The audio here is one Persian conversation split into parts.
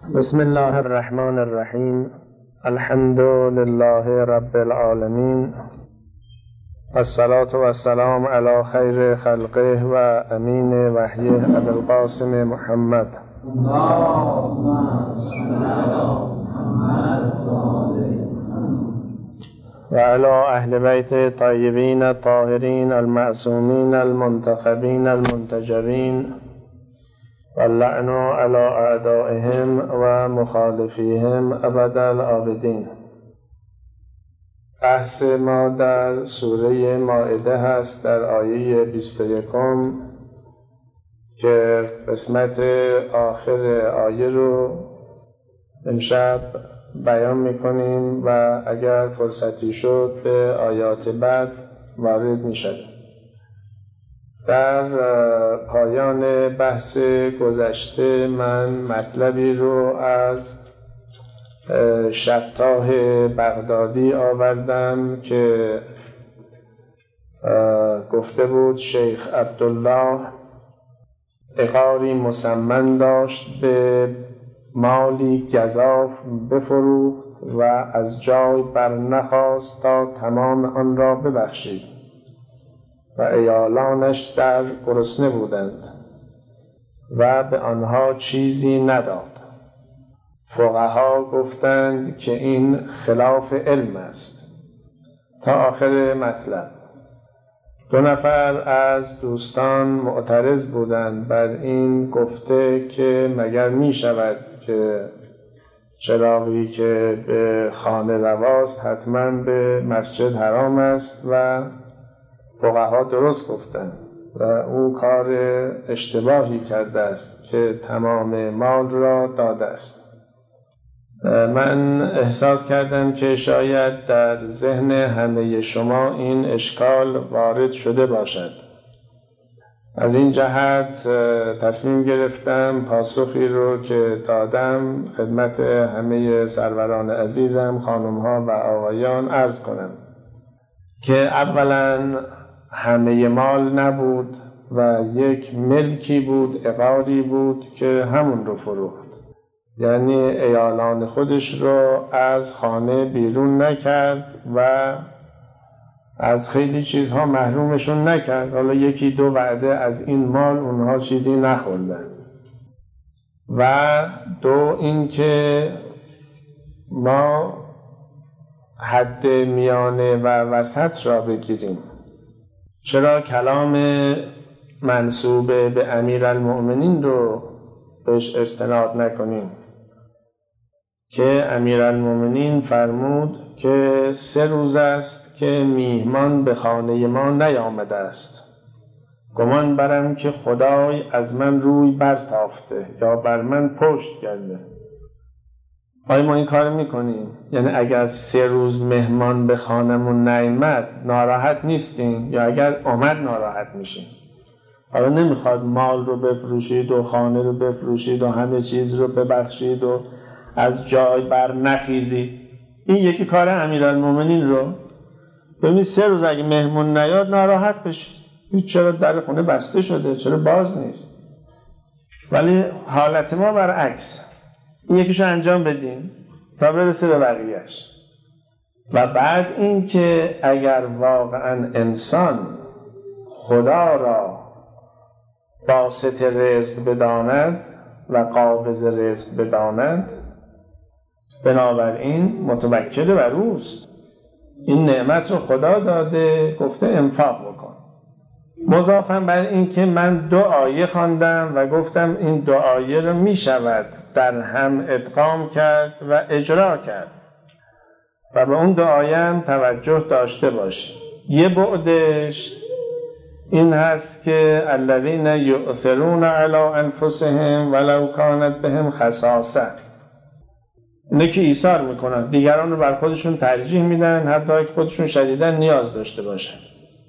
بسم الله الرحمن الرحیم. الحمد لله رب العالمین، الصلاة و السلام علی خیر خلقه و امین وحیه ابوالقاسم محمد و علی اهل بیت طیبین الطاهرین المعصومین المنتخبین المنتجبین واللعن علی اعدائهم و مخالفیهم ابد الآبدین. بحث ما در سوره مائده هست، در آیه 21 که قسمت آخر آیه رو امشب بیان میکنیم و اگر فرصتی شد به آیات بعد وارد میشد. در پایان بحث گذشته من مطلبی رو از شطاح بغدادی آوردم که گفته بود شیخ عبدالله عقاری مسمن داشت، به مالی گزاف بفروخت و از جای برنخواست تا تمام آن را ببخشید و عیالانش در گرسنه بودند و به آنها چیزی نداد. فقها گفتند که این خلاف علم است تا آخر مطلب. 2 نفر از دوستان معترض بودند بر این گفته که مگر می شود که چراغی که به خانه رواست حتما به مسجد حرام است و فقها درست گفتند و او کار اشتباهی کرده است که تمام مال را داده است. من احساس کردم که شاید در ذهن همه شما این اشکال وارد شده باشد. از این جهت تصمیم گرفتم پاسخی رو که دادم خدمت همه سروران عزیزم، خانم‌ها و آقایان عرض کنم که اولا همه مال نبود و یک ملکی بود، عقاری بود که همون رو فروخت، یعنی عیالان خودش رو از خانه بیرون نکرد و از خیلی چیزها محرومشون نکرد. حالا 1-2 وعده از این مال اونها چیزی نخوردن. و 2 اینکه ما حد میانه و وسط را بگیریم. چرا کلام منسوب به امیرالمؤمنین رو بهش استناد نکنیم که امیرالمؤمنین فرمود که 3 روز است که میهمان به خانه ما نیامده است، گمان برم که خدای از من روی برتافته یا بر من پشت کرده. آیا ما این کار میکنیم؟ یعنی اگر 3 روز مهمان به خانمون نیامد ناراحت نیستیم یا اگر آمد ناراحت میشیم؟ حالا نمیخواد مال رو بفروشید و خانه رو بفروشید و همه چیز رو ببخشید و از جای بر نخیزید. این یکی کار امیرالمومنین رو. ببینید 3 روز اگه مهمون نیاد ناراحت بشید، چرا در خونه بسته شده، چرا باز نیست؟ ولی حالت ما برعکس، این یکیشو انجام بدیم تا برسه به بقیهش. و بعد این که اگر واقعا انسان خدا را باسط رزق بداند و قابض رزق بداند، بنابراین متوکل بر اوست. این نعمت رو خدا داده، گفته انفاق بکن. مضافاً بر این که من 2 آیه خواندم و گفتم این 2 آیه رو می شود در هم ادغام کرد و اجرا کرد و به اون 2 آیه هم توجه داشته باشید. یه بعدش این هست که الذین یؤثرون علی انفسهم ولو کانت بهم خصاصه، اینه که ایثار میکنن، دیگران رو بر خودشون ترجیح میدن حتی اگه خودشون شدیداً نیاز داشته باشن.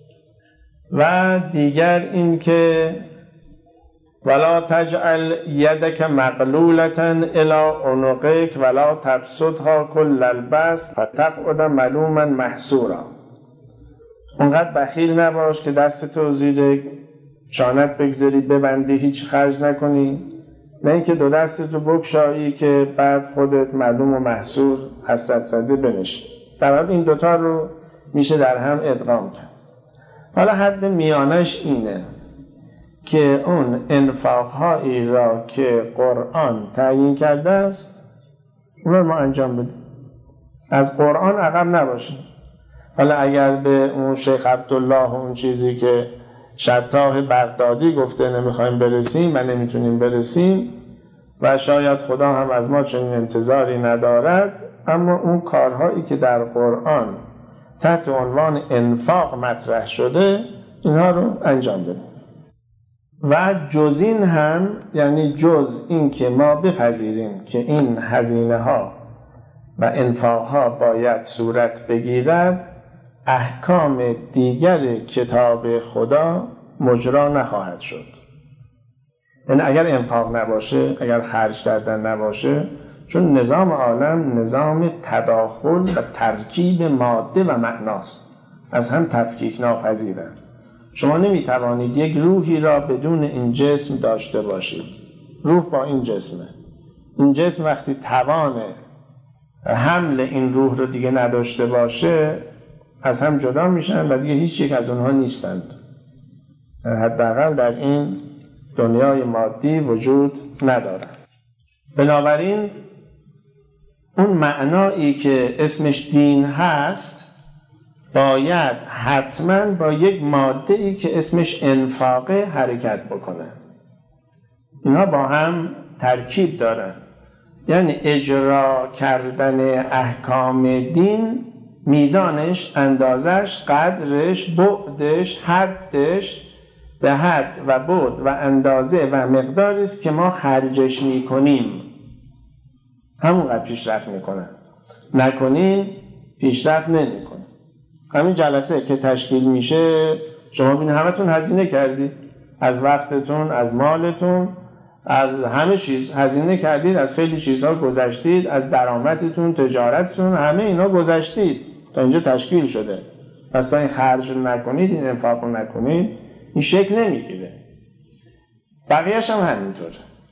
و دیگر این که ولا تجعل یدک مغلولة الی عنقک ولا تبسطها کل البسط فتقعد ملوما محسورا. اونقدر بخیل نباش که دستتو زیر چانت بگذاری ببندی، هیچ خرج نکنی نه اینکه دو دستتو بکشایی که بعد خودت معلوم و محصور حسرت زده بنشی. در حال این دوتا رو میشه در هم ادغام کرد. حالا حد میانش اینه که اون انفاقهایی را که قرآن تعیین کرده است اون رو ما انجام بدیم، از قرآن عقب نباشیم. حالا اگر به اون شیخ عبدالله اون چیزی که شطاح بغدادی گفته نمیخوایم برسیم و نمیتونیم برسیم و شاید خدا هم از ما چنین انتظاری ندارد، اما اون کارهایی که در قرآن تحت عنوان انفاق مطرح شده اینها رو انجام بدیم. و جز این هم، یعنی جز این که ما بپذیریم که این هزینه ها و انفاق ها باید صورت بگیرد، احکام دیگر کتاب خدا مجرا نخواهد شد. یعنی اگر انفاق نباشه، اگر خرج کردن نباشه، چون نظام عالم نظام تداخل و ترکیب ماده و معناست، از هم تفکیک ناپذیرند. شما نمیتوانید یک روحی را بدون این جسم داشته باشید. روح با این جسمه. این جسم وقتی توان حمل این روح رو دیگه نداشته باشه از هم جدا میشن و دیگه هیچ یک از اونها نیستند. حداقل در این دنیای مادی وجود ندارند. بنابراین اون معنایی که اسمش دین هست باید حتما با یک ماده‌ای که اسمش انفاقه حرکت بکنه. اینا با هم ترکیب دارن. یعنی اجرا کردن احکام دین، میزانش، اندازش، قدرش، بعدش، حدش به حد و بعد و اندازه و مقداری است که ما خرجش میکنیم همونقدر پیشرفت میکنن، نکنیم پیشرفت نمیکنه. همین جلسه که تشکیل میشه شما ببینید همتون هزینه کردید، از وقتتون، از مالتون، از همه چیز هزینه کردید، از خیلی چیزها گذشتید، از درآمدتون، تجارتتون، همه اینا گذشتید تا اینجا تشکیل شده. پس تا این خرج رو نکنید، این انفاق رو نکنید، این شکل نمیگیره. بقیه‌اش هم همینطوره.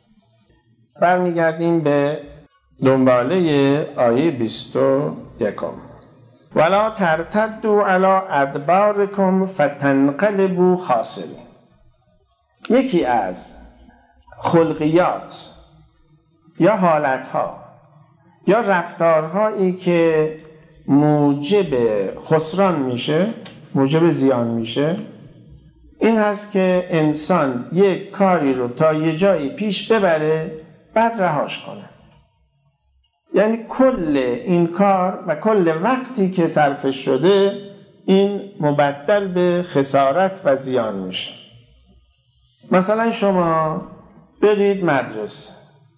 برمیگردیم به دنباله آیه 21. ولا ترتدوا علی ادبارکم فتنقلبوا خاسرین. یکی از خلقیات یا حالتها یا رفتارهایی که موجب خسران میشه، موجب زیان میشه، این هست که انسان یک کاری رو تا یه جایی پیش ببره بعد رهاش کنه. یعنی کل این کار و کل وقتی که صرفش شده این مبدل به خسارت و زیان میشه. مثلا شما برید مدرسه،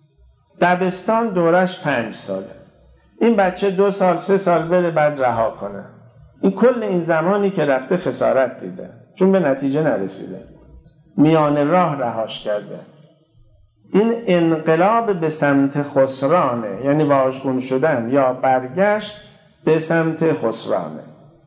دبستان دورش 5 ساله، این بچه 2 سال 3 سال بره بعد رها کنه. این کل این زمانی که رفته خسارت دیده، چون به نتیجه نرسیده، میان راه رهاش کرده. این انقلاب به سمت خسرانه، یعنی واژگون شدن یا برگشت به سمت خسرانه.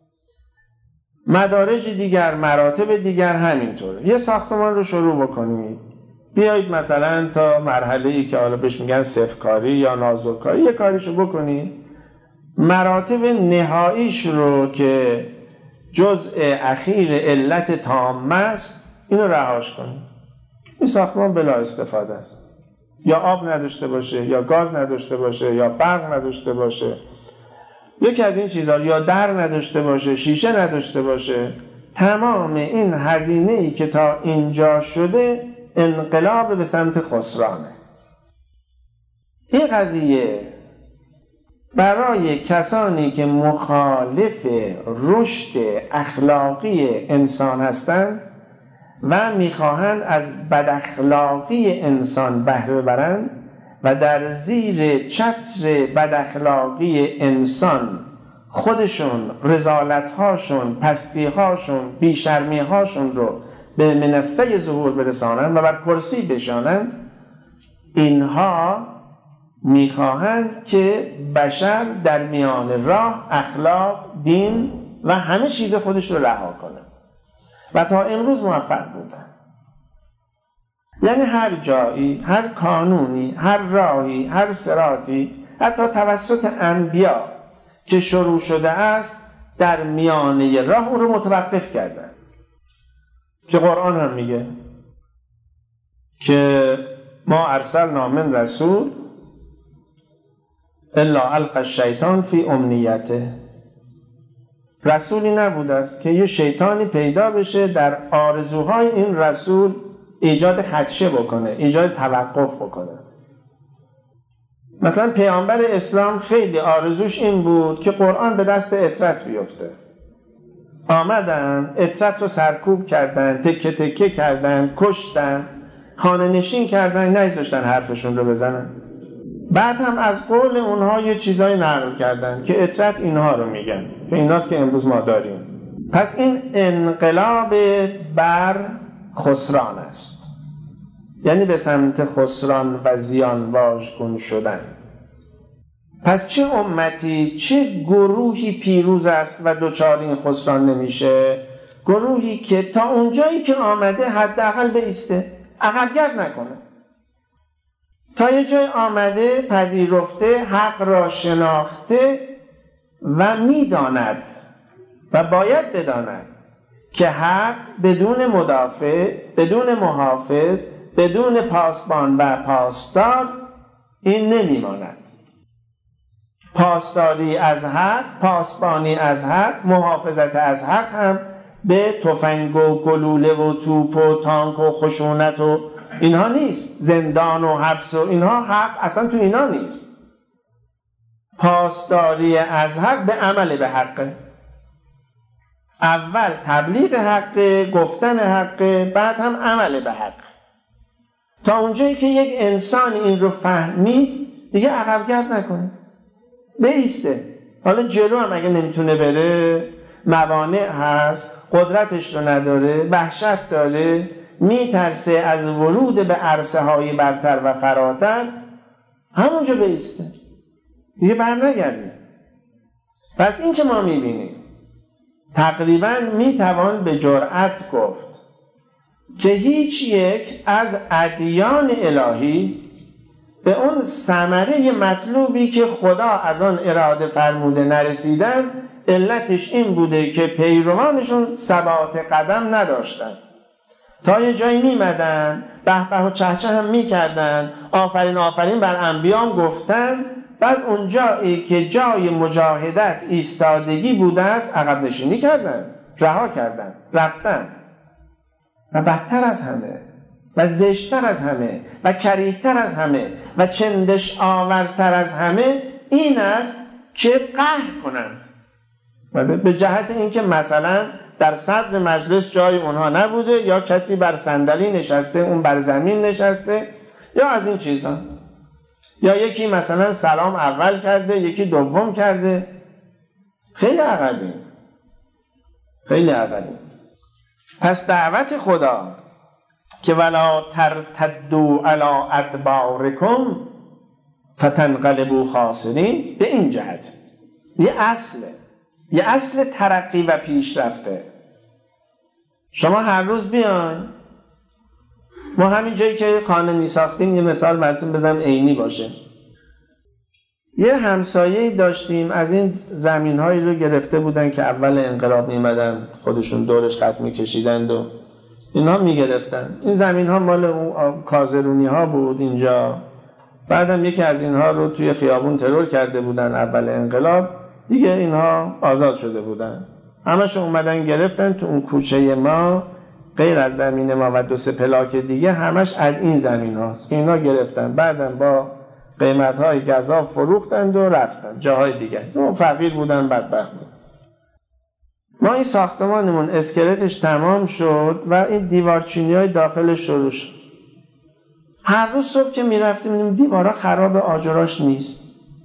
مدارج دیگر، مراتب دیگر همینطوره. یه ساختمان رو شروع بکنید، بیایید مثلا تا مرحله‌ای که حالا بهش میگن صفرکاری یا نازکاری یه کاریشو بکنید، مراتب نهاییش رو که جزء اخیر علت تامه است اینو رهاش کنید. این ساختمان بلا استفاده است. یا آب نداشته باشه، یا گاز نداشته باشه، یا برق نداشته باشه، یکی از این چیزها، یا در نداشته باشه، شیشه نداشته باشه، تمام این هزینه‌ای که تا اینجا شده انقلاب به سمت خسرانه. این قضیه برای کسانی که مخالف رشد اخلاقی انسان هستند و میخواهند از بداخلاقی انسان بهره ببرند و در زیر چتر بداخلاقی انسان خودشون، رذالت‌هاشون، پستی‌هاشون، بی‌شرمی‌هاشون رو به منصه ظهور برسانند و بر کرسی بشانند، اینها میخواهند که بشر در میان راه اخلاق، دین و همه چیز خودش رو رها کنه و تا امروز موفق بودن. یعنی هر جایی، هر کانونی، هر راهی، هر صراطی، حتی توسط انبیا که شروع شده است، در میانه راه او رو متوقف کردن. که قرآن هم میگه که ما ارسلنا من رسول الا القی الشیطان فی امنیته. رسولی نبوده است که یه شیطانی پیدا بشه در آرزوهای این رسول ایجاد خدشه بکنه، ایجاد توقف بکنه. مثلا پیامبر اسلام خیلی آرزوش این بود که قرآن به دست اطرت بیفته. آمدن اطرت رو سرکوب کردن، تکه تکه کردن، کشتن، خانه نشین کردن، نذاشتن حرفشون رو بزنن. بعد هم از قول اونها یه چیزای نقل کردن که اطرت اینها رو میگن که ایناست که امروز ما داریم. پس این انقلاب بر خسران است، یعنی به سمت خسران و زیان واژگون شدن. پس چه امتی، چه گروهی پیروز است و دچار این خسران نمیشه؟ گروهی که تا اونجایی که آمده حداقل بایسته، عقب‌گرد نکنه. تا یه جای آمده، پذیرفته، حق را شناخته و میداند و باید بداند که حق بدون مدافع، بدون محافظ، بدون پاسبان و پاسدار این نمیماند. پاسداری از حق، پاسبانی از حق، محافظت از حق هم به تفنگ و گلوله و توپ و تانک و خشونت و اینها نیست. زندان و حبس و اینها حق اصلا تو اینا نیست. پاسداری از حق به عمل به حقه. اول تبلیغ حقه، گفتن حقه، بعد هم عمل به حق. تا اونجایی که یک انسان این رو فهمید دیگه عقب‌گرد نکنه، بایسته. حالا جلو هم اگه نمیتونه بره، موانع هست، قدرتش رو نداره، وحشت داره، میترسه از ورود به عرصه های برتر و فراتر، همونجا بایسته، دیگه بر نگرده. پس این که ما میبینیم تقریبا میتوان به جرأت گفت که هیچ یک از ادیان الهی به اون ثمره مطلوبی که خدا از آن اراده فرموده نرسیدن. علتش این بوده که پیروانشون ثبات قدم نداشتن. تا یه جایی میمدن، به به و چهچه هم میکردن، آفرین آفرین بر انبیام گفتن، بعد اون جایی که جای مجاهدت ایستادگی بوده است عقب نشینی کردن، رها کردن، رفتن. و بدتر از همه و زشتر از همه و کریهتر از همه و چندش آورتر از همه این است که قهر کنند. به جهت اینکه مثلا در صدر مجلس جای اونها نبوده، یا کسی بر صندلی نشسته اون بر زمین نشسته، یا از این چیزا، یا یکی مثلا سلام اول کرده یکی دوم کرده. خیلی عقبیم، خیلی عقبیم. پس دعوت خدا که ولا ترتدوا علی ادبارکم فتنقلبوا خاسرین، به این جهت یه اصل ترقی و پیشرفته. شما هر روز بیاین، ما همین جایی که خانه می ساختیم، یه مثال براتون بزنم عینی باشه. یه همسایه‌ای داشتیم، از این زمین‌هایی رو گرفته بودن که اول انقلاب میمدن خودشون دورش خط می‌کشیدند و اینا می‌گرفتن. این زمین‌ها مال اون کازرونی‌ها بود اینجا. بعدم یکی از اینها رو توی خیابون ترور کرده بودن اول انقلاب، دیگه اینها آزاد شده بودن. همشون اومدن گرفتن تو اون کوچه ما، غیر از زمین ما و 2-3 پلاک دیگه همش از این زمین هاست که اینا گرفتن. بعدم با قیمت‌های گزاف فروختند و رفتن جاهای دیگه. اون فقیر بودن، بدبخت بود. ما این ساختمانمون اسکلتش تمام شد و این دیوارچینی‌های داخلش شروع شد. هر روز صبح که می‌رفتیم می‌دیدیم دیوارا خراب، آجراش نیست.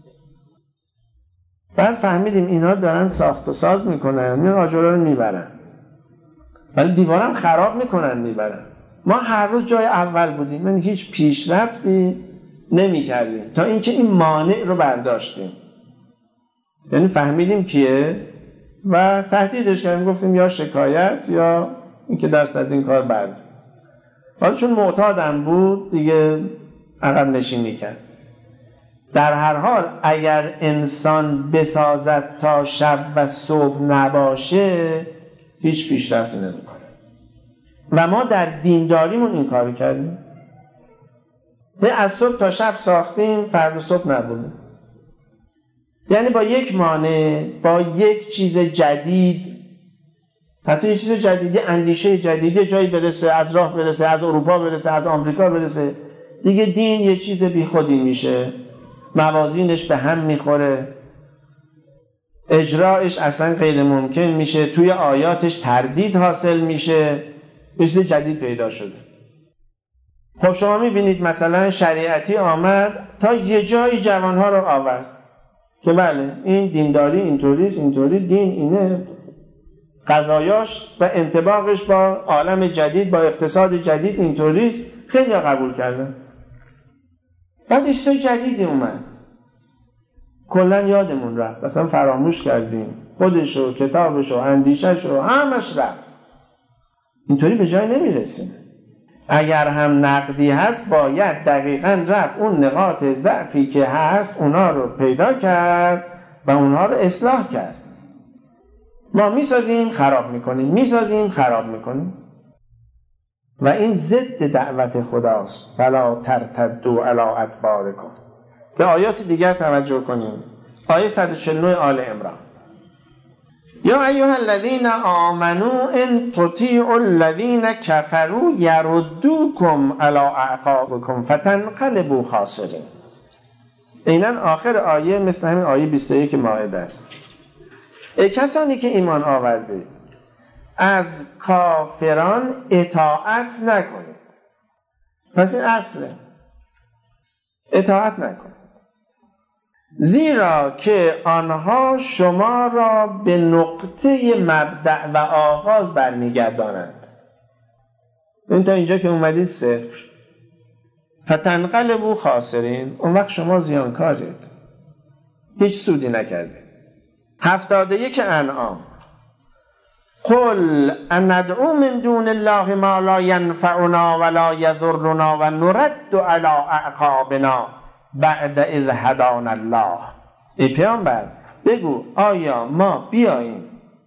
بعد فهمیدیم اینا دارن ساخت و ساز میکنن، این آجرها رو میبرن ولی دیوارم خراب میکنن میبرن. ما هر روز جای اول بودیم، من هیچ پیشرفتی نمیکردیم تا اینکه این مانع رو برداشتیم. یعنی فهمیدیم کیه و تهدیدش کردیم، گفتیم یا شکایت یا اینکه دست از این کار برد. حالا چون معتادم بود دیگه عقب نشینی کرد. در هر حال اگر انسان بسازد تا شب و صبح نباشه هیچ پیشرفتی نمیکنه. و ما در دینداریمون این کارو کردیم. از صبح تا شب ساختیم، فردا صبح نبوده. یعنی با یک مانع، با یک چیز جدید، حتی یه چیز جدیدی، اندیشه جدیدی، جایی برسه، از راه برسه، از اروپا برسه، از آمریکا برسه، دیگه دین یه چیز بی خودی میشه، موازینش به هم میخوره، اجراش اصلا غیر ممکن میشه، توی آیاتش تردید حاصل میشه، چیز جدید پیدا شده. خب شما میبینید مثلا شریعتی آمد تا یه جایی جوانها رو آورد که بله این دینداری اینطوریست، اینطوری دین اینه، قضایاش و انطباقش با عالم جدید، با اقتصاد جدید اینطوریست، خیلی قبول کردن. بعد چیز جدیدی اومد، کلا یادمون رفت، اصلا فراموش کردیم، خودشو، کتابشو، اندیشهشو، همش رفت. اینطوری به جای نمیرسیم. اگر هم نقدی هست باید دقیقاً رفت اون نقاط ضعفی که هست اونا رو پیدا کرد و اونها رو اصلاح کرد. ما میسازیم خراب میکنیم، میسازیم خراب میکنیم و این ضد دعوت خداست. فلا ترتدوا علی ادبارکم. به آیات دیگر توجه کنیم. آیه 149 آل عمران: یا ایها الذین آمنوا ان تطیعوا الذین کفروا یردوکم علی اعقابکم فتنقلبوا خاسرین. اینن آخر آیه مثل همین آیه 21 مائده است. ای کسانی که ایمان آورده، از کافران اطاعت نکنید. پس این اصله، اطاعت نکنید، زیرا که آنها شما را به نقطه مبدأ و آغاز برمیگردانند. این تا اینجا که اومدید صفر، فتنقلبوا خاسرین، اون وقت شما زیانکارید، هیچ سودی نکردید. 71 انعام: قل اندعو من دون الله ما لا ینفعنا ولا یضرنا و نرد علی اعقابنا بعد اذ هدانا الله. ای پیامبر بگو آیا ما بیاییم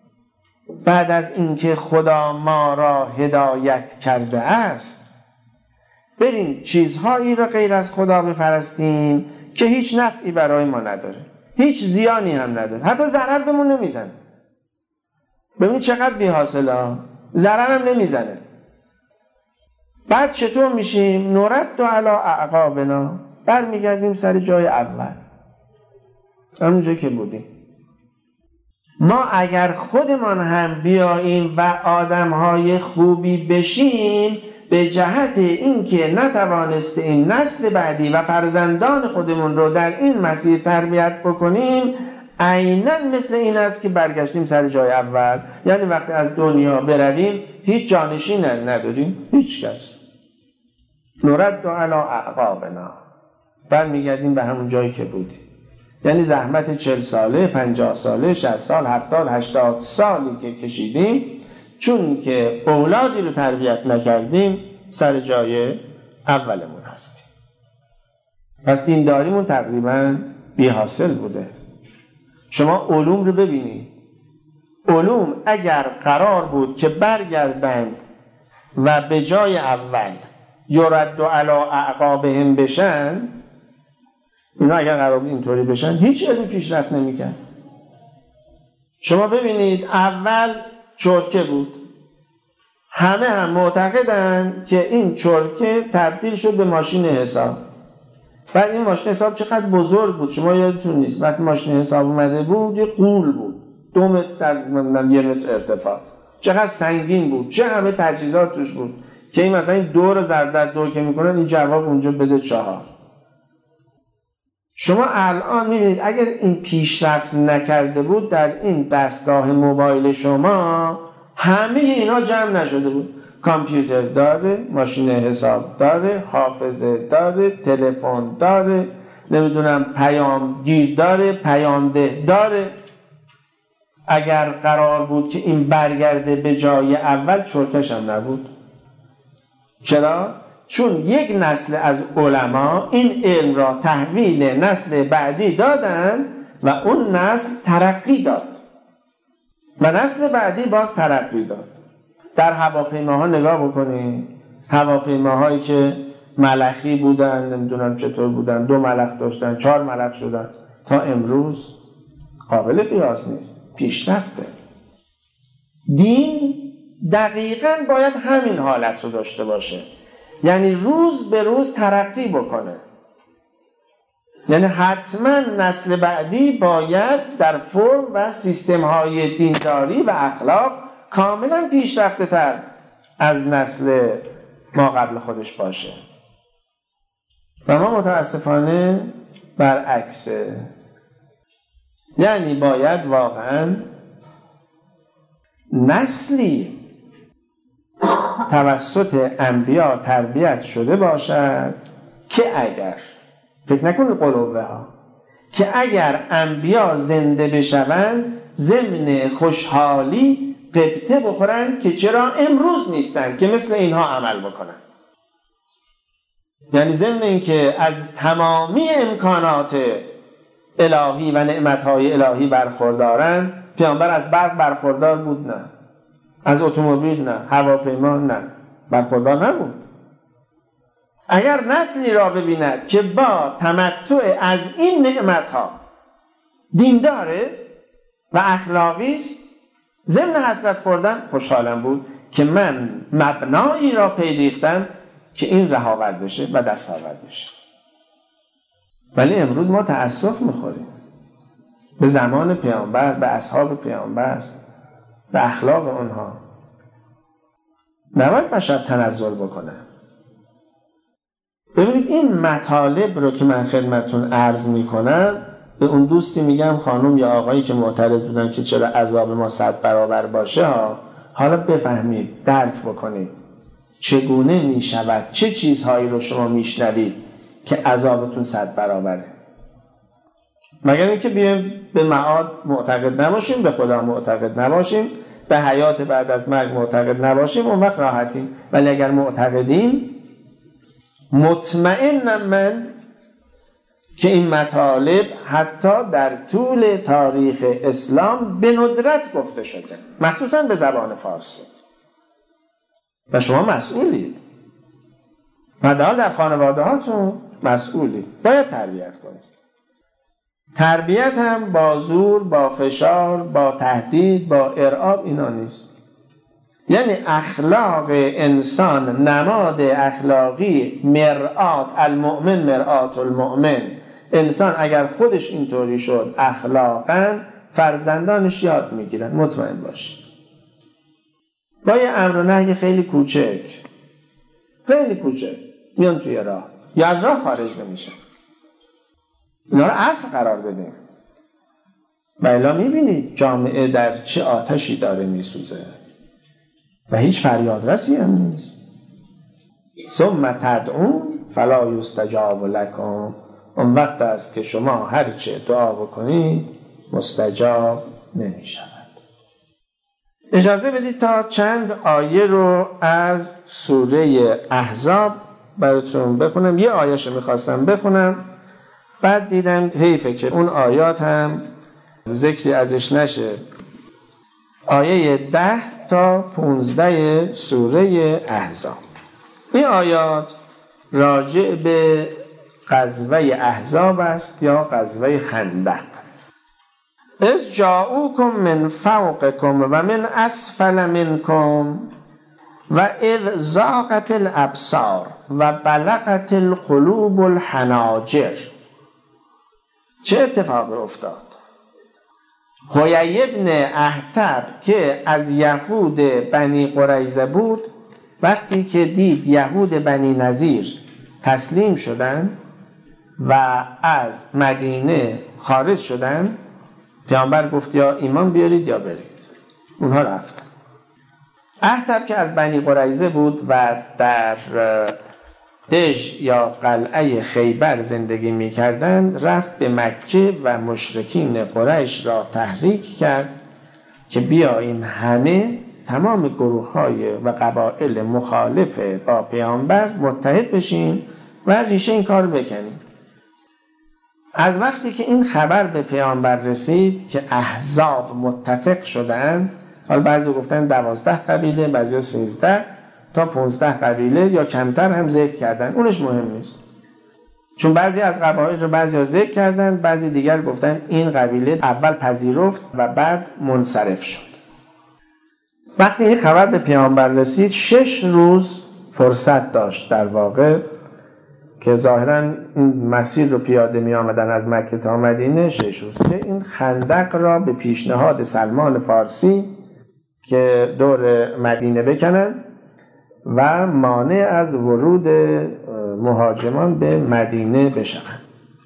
بعد از اینکه خدا ما را هدایت کرده است بریم چیزهایی را غیر از خدا بپرستیم که هیچ نفعی برای ما نداره، هیچ زیانی هم نداره، حتی ضرر بهمون نمیزنه. ببین چقدر بی حاصله ها، ضرر هم نمیزنه. بعد چطور میشیم؟ نرد علی اعقابنا، برمیگردیم سر جای اول، همون جایی که بودیم. ما اگر خودمان هم بیاییم و آدمهای خوبی بشیم، به جهت اینکه نتوانستیم نسل بعدی و فرزندان خودمون رو در این مسیر تربیت بکنیم، عیناً مثل این است که برگشتیم سر جای اول. یعنی وقتی از دنیا برویم هیچ جانشین نداریم، هیچ کس. نرد علی اعقابنا، برمیگردیم به همون جایی که بودیم. یعنی زحمت 40 ساله، 50 ساله، 60 سال، 70، 80 سالی که کشیدیم، چون که اولادی رو تربیت نکردیم، سر جای اولمون هستیم. پس دینداریمون تقریبا بی حاصل بوده. شما علوم رو ببینید. علوم اگر قرار بود که برگردند و به جای اول یرد علی اعقابهم بشن، اینا اگر قرار بود اینطوری بشن هیچ علمی پیشرفت نمی‌کرد. شما ببینید اول چرکه بود، همه هم معتقدن که این چرکه تبدیل شد به ماشین حساب. بعد این ماشین حساب چقدر بزرگ بود، شما یادتون نیست وقتی ماشین حساب اومده بود یه غول بود، 2 متر در 1 متر ارتفاع، چقدر سنگین بود، چه همه تجهیزات توش بود که این مثلا این دور ضرب در دور که میکنن این جواب اونجا بده 4. شما الان میبینید اگر این پیشرفت نکرده بود در این دستگاه موبایل شما همه اینا جمع نشده بود. کامپیوتر داره، ماشین حساب داره، حافظه داره، تلفن داره، نمیدونم پیامگیر داره، پیامده داره. اگر قرار بود که این برگرده به جای اول، چرتش هم نبود. چرا؟ چون یک نسل از علما این علم را تحویل نسل بعدی دادن و اون نسل ترقی داد و نسل بعدی باز ترقی داد. در هواپیماها نگاه بکنید، هواپیماهایی که ملخی بودن، نمیدونم چطور بودن، 2 ملخ داشتن 4 ملخ شدن، تا امروز قابل قیاس نیست، پیشرفته. دین دقیقاً باید همین حالت رو داشته باشه، یعنی روز به روز ترقی بکنه. یعنی حتما نسل بعدی باید در فرم و سیستم‌های دینداری و اخلاق کاملا پیشرفته تر از نسل ما قبل خودش باشه. و ما متاسفانه برعکسه. یعنی باید واقعا نسلی توسط انبیا تربیت شده باشد که اگر فکر نکنید قلوبه ها، که اگر انبیا زنده بشوند ضمن خوشحالی قبطه بخورند که چرا امروز نیستند، که مثل اینها عمل بکنند. یعنی ضمن این که از تمامی امکانات الهی و نعمتهای الهی برخوردارن. پیامبر از برق برخوردار بود؟ نه. از اتومبیل نه. هواپیما نه. برخوردار نبود. اگر نسلی را ببیند که با تمتع از این نعمتها دینداره و اخلاقی است، ضمن حسرت خوردن خوشحالم بود که من مبنایی را پیریختم که این رهاورد بشه و دستاورد بشه. ولی امروز ما تأسف میخوریم به زمان پیامبر، به اصحاب پیامبر، به اخلاق اونها. نباید بشر تنزل بکنه. ببینید این مطالب رو که من خدمتتون عرض میکنم، به اون دوستی میگم خانم یا آقایی که معترض بودن که چرا عذاب ما 100 برابر باشه ها، حالا بفهمید، درک بکنید چگونه میشود، چه چیزهایی رو شما میشنوید که عذابتون 100 برابره. مگر اینکه بیایم به معاد معتقد نباشیم، به خدا معتقد نباشیم، به حیات بعد از مرگ معتقد نباشیم، اون وقت راحتیم. ولی اگر معتقدیم، مطمئنم من که این مطالب حتی در طول تاریخ اسلام به ندرت گفته شده، مخصوصا به زبان فارسی. و شما مسئولید، حداقل در خانواده هاتون مسئولید، باید تربیت کنید. تربیت هم با زور، با فشار، با تهدید، با ارعاب اینا نیست. یعنی اخلاق انسان، نماد اخلاقی، مرآت المؤمن مرآت المؤمن. انسان اگر خودش اینطوری شد اخلاقاً، فرزندانش یاد میگیرن، مطمئن باش. با یه امر و نهی خیلی کوچک میان توی راه یا از راه خارج نمیشن. اینا رو اصل قرار بدیم. و الا میبینید جامعه در چه آتشی داره میسوزه و هیچ فریادرسی هم نیست. ثم تدعون فلا یستجاب لکم. اون وقت است که شما هرچه دعا بکنید مستجاب نمی شود. اجازه بدید تا چند آیه رو از سوره احزاب براتون بخونم. یه آیه‌شو میخواستم بخونم، بعد دیدم حیفه که اون آیات هم ذکری ازش نشه. آیه 10 تا 15 سوره احزاب. این آیات راجع به غزوه احزاب است یا غزوه خندق. اذ جاءوکم من فوقکم و من اسفل منکم و اذ زاغت الابصار و بلغت القلوب الحناجر. چه اتفاقی افتاد؟ حیی ابن اخطب که از یهود بنی قریظه بود، وقتی که دید یهود بنی نضیر تسلیم شدن و از مدینه خارج شدن، پیامبر گفت یا ایمان بیارید یا برید. اونها رفتن. اخطب که از بنی قریظه بود و در دژ یا قلعه خیبر زندگی می‌کردند، رفت به مکه و مشرکین قریش را تحریک کرد که بیاییم همه تمام گروه‌های و قبایل مخالف با پیامبر متحد بشیم و ریشه این کار بکنیم. از وقتی که این خبر به پیامبر رسید که احزاب متفق شدن، حالا بعضی گفتن 12 قبیله، بعضی 13 تا 15 قبیله یا کمتر هم ذکر کردن، اونش مهم نیست، چون بعضی از قبایل رو بعضی ها ذکر کردن، بعضی دیگر گفتن این قبیله اول پذیرفت و بعد منصرف شد. وقتی این خبر به پیامبر رسید 6 روز فرصت داشت در واقع که ظاهراً این مسیر رو پیاده می آمدن از مکه تا مدینه 6 روز که این خندق را به پیشنهاد سلمان فارسی که دور مدینه بکنن و مانع از ورود مهاجمان به مدینه بشوند.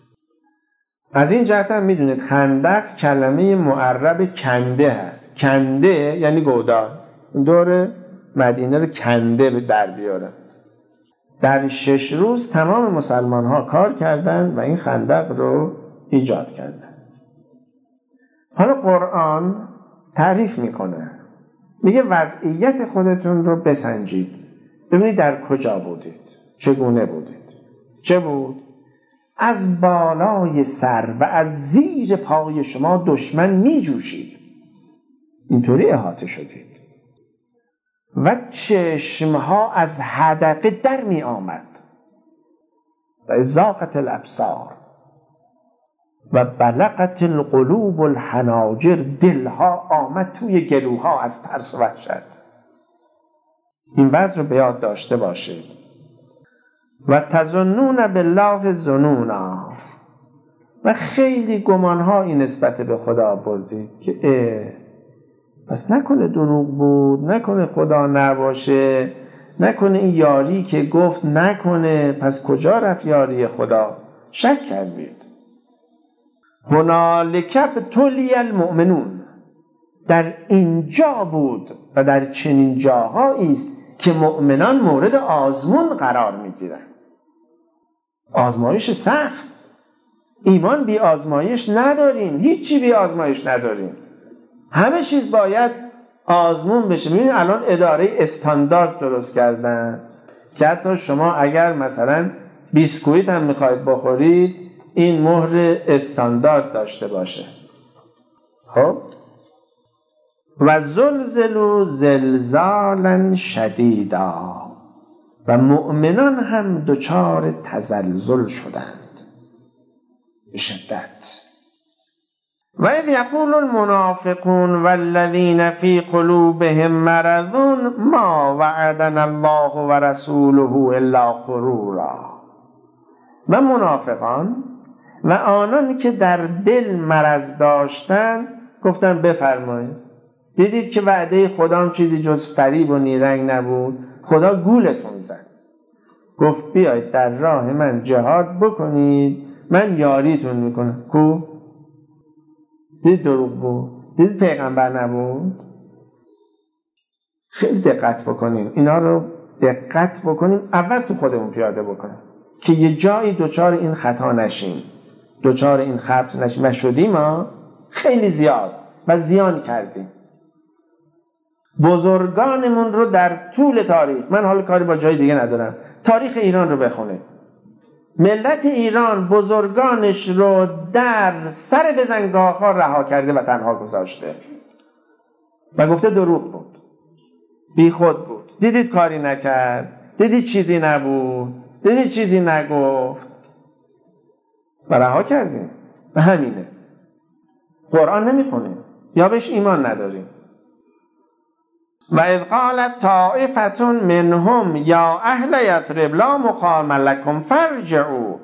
از این جهت هم میدونید خندق کلمه معرب کنده هست. کنده یعنی گودال، دور مدینه رو کنده در بیارن. در 6 روز تمام مسلمان ها کار کردند و این خندق رو ایجاد کردند. حالا قرآن تعریف میکنه، میگه وضعیت خودتون رو بسنجید، ببینید در کجا بودید، چگونه بودید. چه بود؟ از بالای سر و از زیر پای شما دشمن میجوشید، اینطوری احاطه شدید و چشمها از حدقه در می آمد و زاغت الابصار و بلغت القلوب الحناجر، دلها آمد توی گلوها از ترس و وحشت. این وضع رو به یاد داشته باشید. و تظنون بالله الظنونا، و خیلی گمانهایی نسبت به خدا بردید که پس نکنه دروغ بود، نکنه خدا نباشه، نکنه این یاری که گفت نکنه، پس کجا رفت یاری خدا؟ شک کردید. هنالک ابتلی المؤمنون، در اینجا بود و در چنین جاهایی است که مؤمنان مورد آزمون قرار میگیرند. آزمایش سخت. ایمان بی آزمایش نداریم، هیچی بی آزمایش نداریم، همه چیز باید آزمون بشه. می‌بینید الان اداره استاندارد درست کردن که حتی شما اگر مثلا بیسکویت هم میخواید بخورید این مهر استاندارد داشته باشه. خب و زلزلوا زلزالا شدیدا، و مؤمنان هم دچار تزلزل شدند به شدت. و اذ یقول المنافقون والذین فی قلوبهم مرض ما وعدنا الله و رسوله الا غرورا. و منافقان و آنان که در دل مرض داشتند گفتن بفرمایید، دیدید که وعده خدا هم چیزی جز فریب و نیرنگ نبود، خدا گولتون زد، گفت بیایید در راه من جهاد بکنید، من یاریتون میکنم. کو؟ دید دروغ بود؟ دید پیغمبر نبود؟ خیلی دقت بکنیم، اینا رو دقت بکنیم، اول تو خودمون پیاده بکنیم که یه جایی دوچار این خطا نشیم، دوچار این خبط نشیم. و شدیم ما خیلی زیاد و زیان کردیم. بزرگانمون رو در طول تاریخ، من حالا کاری با جای دیگه ندارم، تاریخ ایران رو بخونه، ملت ایران بزرگانش رو در سر بزنگاه ها رها کرده و تنها گذاشته و گفته دروغ بود، بی خود بود، دیدید کاری نکرد، دیدید چیزی نبود، دیدید چیزی نگفت و رها کردیم. و همینه، قرآن نمیخونیم یا بهش ایمان نداریم. و اذ قالت طائفة منهم یا اهل یثرب لا مقام لکم فارجعوا،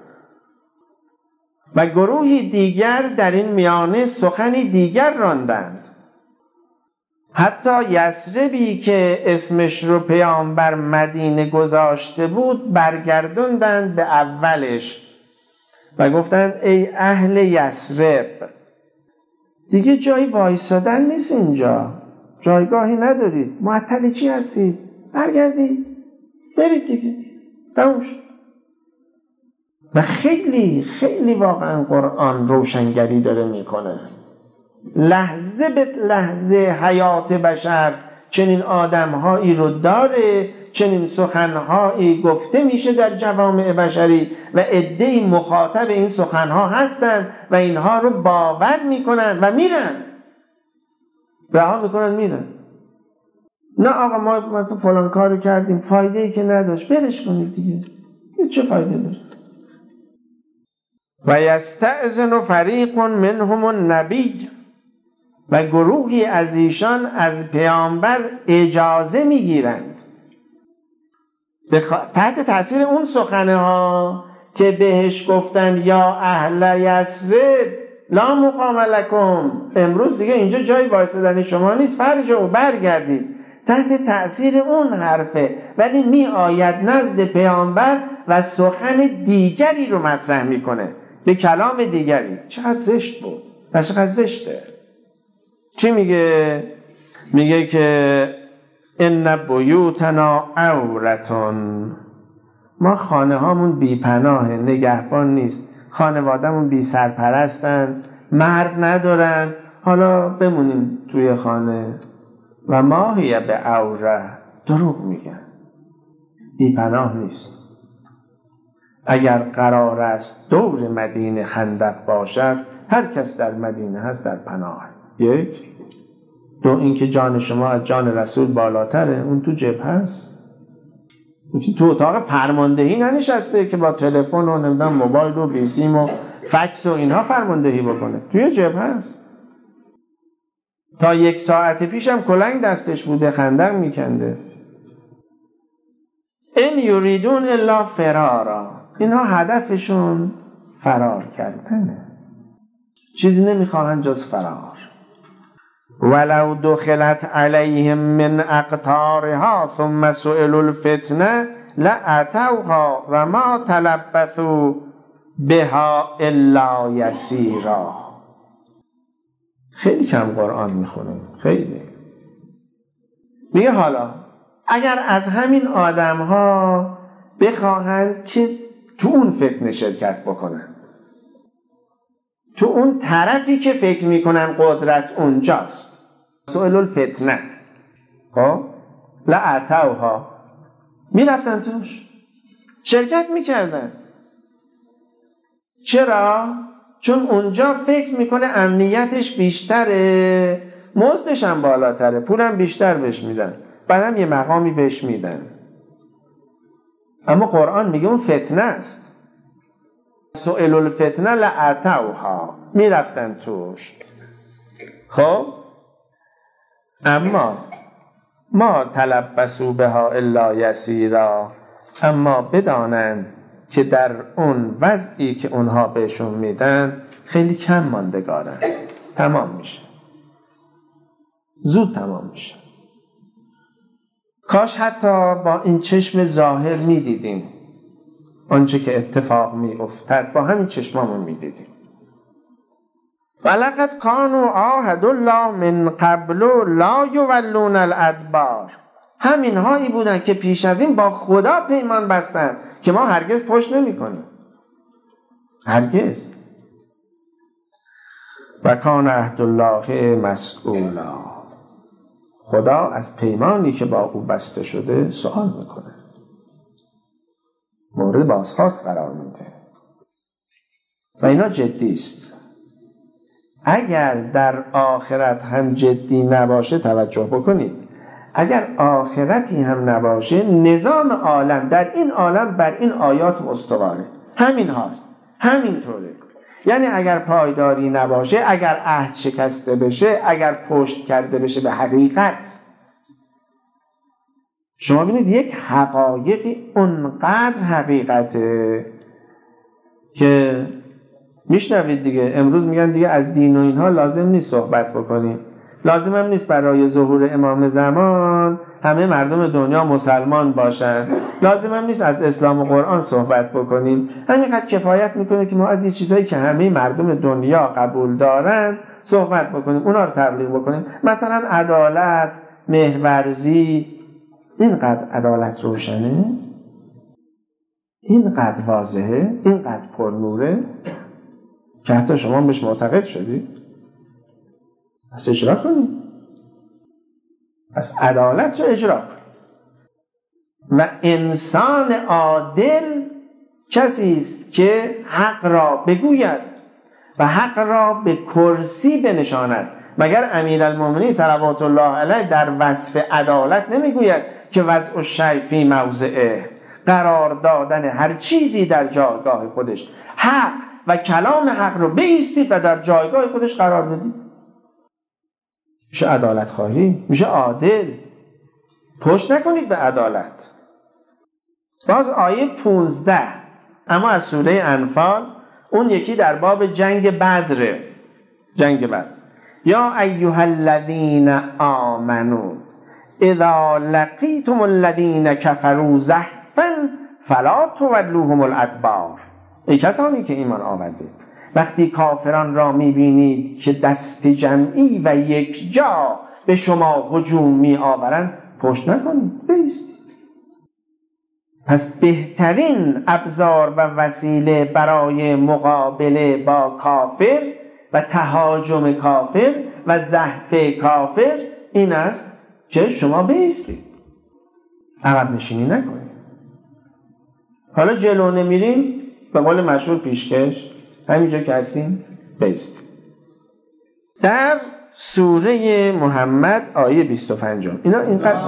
و گروهی دیگر در این میانه سخنی دیگر راندند. حتی یثربی که اسمش رو پیامبر مدینه گذاشته بود برگردوندند به اولش و گفتند ای اهل یثرب، دیگه جایی وایسادن نیست، اینجا جایگاهی ندارید، معطل چی هستید؟ برگردید، برید دیگه، تموم شد. و خیلی خیلی واقعا قرآن روشنگری داره میکنه. لحظه به لحظه حیات بشر چنین آدم‌هایی رو داره، چنین سخن‌هایی گفته میشه در جوامع بشری و عده‌ای مخاطب این سخن‌ها هستند و اینها رو باور میکنن و میرن، رها میکنن میرن. نه آقا ما مثلا فلان کارو کردیم فایده‌ای که نداشت، برش کنید دیگه، چه فایده داره؟ و یستأذن فریق منهم النبی، و گروهی از ایشان از پیامبر اجازه میگیرند تحت تاثیر اون سخنه ها که بهش گفتن یا اهل یثرب لا مقام لکم، امروز دیگه اینجا جای وایسادن شما نیست، فرجعوا، برگردید. تحت تأثیر اون حرفه، ولی می آید نزد پیامبر و سخن دیگری رو مطرح میکنه به کلام دیگری. چقدر زشت بود و چقدر زشته. چی میگه؟ میگه که ان بیوتنا عورتون، ما خانه هامون بی پناه، نگهبان نیست، خانوادهمون بی سرپرستن، مرد ندارن، حالا بمونیم توی خانه. و ما هی به عوره، دروغ میگن، بی پناه نیست. اگر قرار است دور مدینه خندق باشد، هر کس در مدینه هست در پناه. یک. دو، اینکه جان شما از جان رسول بالاتره، اون تو جبهه هست، تو اتاق فرماندهی ننشسته که با تلفن و نمیدونم موبایل و بیسیم و فکس و اینها فرماندهی بکنه، توی جبهه هست. تا 1 ساعت پیشم کلنگ دستش بوده، خندق میکنده. این یریدون الا فرارا، اینها هدفشون فرار کردنه، چیزی نمیخواهن جز فرار. ولو دخلت علیهم من اقطارها ثم سئلوا الفتنه لاتوها و ما تلبثوا بها الا یسیرا. خیلی کم قرآن میخونیم، خیلی. میگه حالا اگر از همین آدم ها بخواهند که تو اون فتنه شرکت بکنن، تو اون طرفی که فکر میکنن قدرت اونجاست، سئل الفتنه، خب لاتوها، میرفتن توش، شرکت میکردن. چرا؟ چون اونجا فکر میکنه امنیتش بیشتره، مزدش هم بالاتره، پولم بیشتر بهش میدن، بعدم یه مقامی بهش میدن. اما قرآن میگه اون فتنه است. سئل الفتنه لاتوها، میرفتن توش. خب اما ما تلبسوا بها الا یسیرا، اما بدانند که در اون وضعی که اونها بهشون میدن خیلی کم ماندگارن، تمام میشه، زود تمام میشه. کاش حتی با این چشم ظاهر میدیدیم آنچه که اتفاق میافتد، با همین چشمامون میدیدیم. ولقد کانوا عاهدوا الله من قبل لا یولون الادبار، همین هایی بودن که پیش از این با خدا پیمان بستن که ما هرگز پشت نمی کنیم، هرگز. و کان عهد الله مسئولا، خدا از پیمانی که با او بسته شده سوال میکنه، مورد بازخواست قرار میده. و اینا جدی است. اگر در آخرت هم جدی نباشه، توجه بکنید، اگر آخرتی هم نباشه، نظام عالم در این عالم بر این آیات مستواره، همین هاست، همین طوره. یعنی اگر پایداری نباشه، اگر عهد شکسته بشه، اگر پشت کرده بشه به حقیقت، شما ببینید یک حقایقی اونقدر حقیقته که میشنوید دیگه. امروز میگن دیگه از دین و اینها لازم نیست صحبت بکنیم، لازم هم نیست برای ظهور امام زمان همه مردم دنیا مسلمان باشن، لازم هم نیست از اسلام و قرآن صحبت بکنیم، همینقدر کفایت میکنه که ما از این چیزایی که همه مردم دنیا قبول دارن صحبت بکنیم، اونا رو تبلیغ بکنیم. مثلا عدالت، مهرورزی، اینقدر عدالت روشنه، اینقدر واضحه، اینقدر پرنوره که حتی شما بهش معتقد شدید. پس اجرا کنید. پس عدالت رو اجرا کنید. و انسان عادل کسی است که حق را بگوید و حق را به کرسی بنشاند. مگر امیرالمومنین صلوات الله علیه در وصف عدالت نمیگوید که وضع الشیء فی موضعه، قرار دادن هر چیزی در جایگاه خودش، حق و کلام حق رو بایستید و در جایگاه خودش قرار بدید. میشه عدالت خواهی، میشه عادل. پشت نکنید به عدالت. باز آیه 15 اما از سوره انفال، اون یکی در باب جنگ بدره. جنگ بدر: یا ایها الذین آمنوا اذا لقیتم الذین کفروا زحفا فلا تولوهم الادبار. ای کسانی که ایمان آوردید، وقتی کافران را میبینید که دست جمعی و یک جا به شما هجوم میآورند، پشت نکنید، بایستید. پس بهترین ابزار و وسیله برای مقابله با کافر و تهاجم کافر و زحف کافر این است که شما بایستید، عقب نشینی نکنید. حالا جلو نمیریم، به قول مشهور پیشکش، همینجا که هستیم بایستید. در سوره محمد آیه 25 اینا اینقدر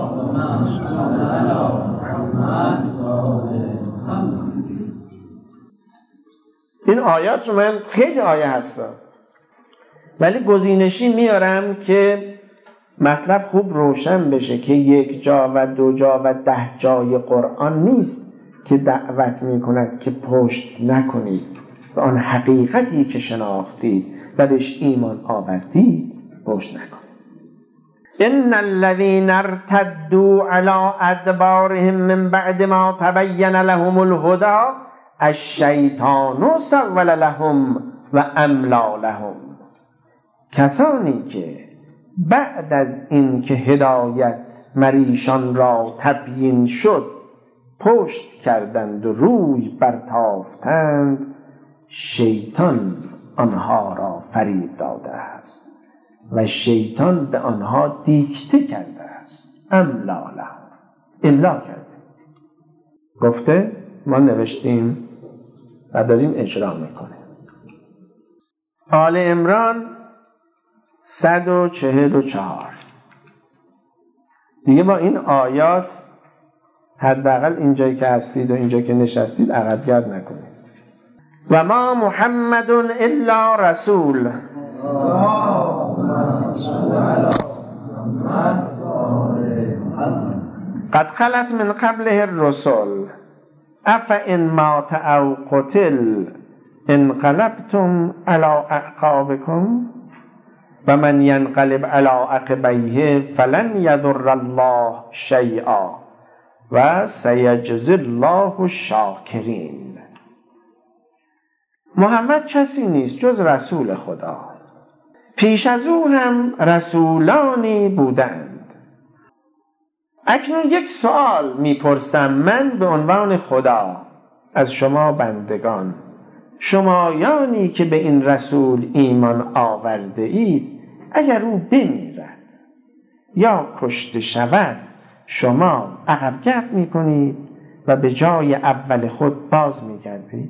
این آیات رو من خیلی آیه هستم ولی گزینشی میارم که مطلب خوب روشن بشه که یک جا و دو جا و 10 جای قرآن نیست که دعوت میکند که پشت نکنید و آن حقیقتی که شناختید و بهش ایمان آوردید پشت نکنید. ان الذين ارتدوا على ادبارهم من بعد ما تبين لهم الهدى الشیطان سول لهم و املا لهم. کسانی که بعد از این که هدایت مریشان را تبیین شد پشت کردند و روی برتافتند، شیطان آنها را فریب داده است و شیطان به آنها دیکته کرده است. املا لهم، املا کرده، گفته ما نوشتیم و داریم اجرا میکنیم. آل عمران 144. دیگه با این آیات حداقل اینجایی که هستید و اینجایی که نشستید عقب‌گرد نکنید. و ما محمد الا رسول قد خلت من قبله الرسل افئن مات او قتل انقلبتم على اعقابكم و من ینقلب علی عقبیه فلن یضر الله شیئا و سیجزی الله الشاکرین. محمد کسی نیست جز رسول خدا. پیش از او هم رسولانی بودند. اکنون یک سوال میپرسم من به عنوان خدا از شما بندگان، شمایانی که به این رسول ایمان آورده اید، اگر او بمیرد یا کشته شود شما عقب‌گرد میکنید و به جای اول خود باز میگردید؟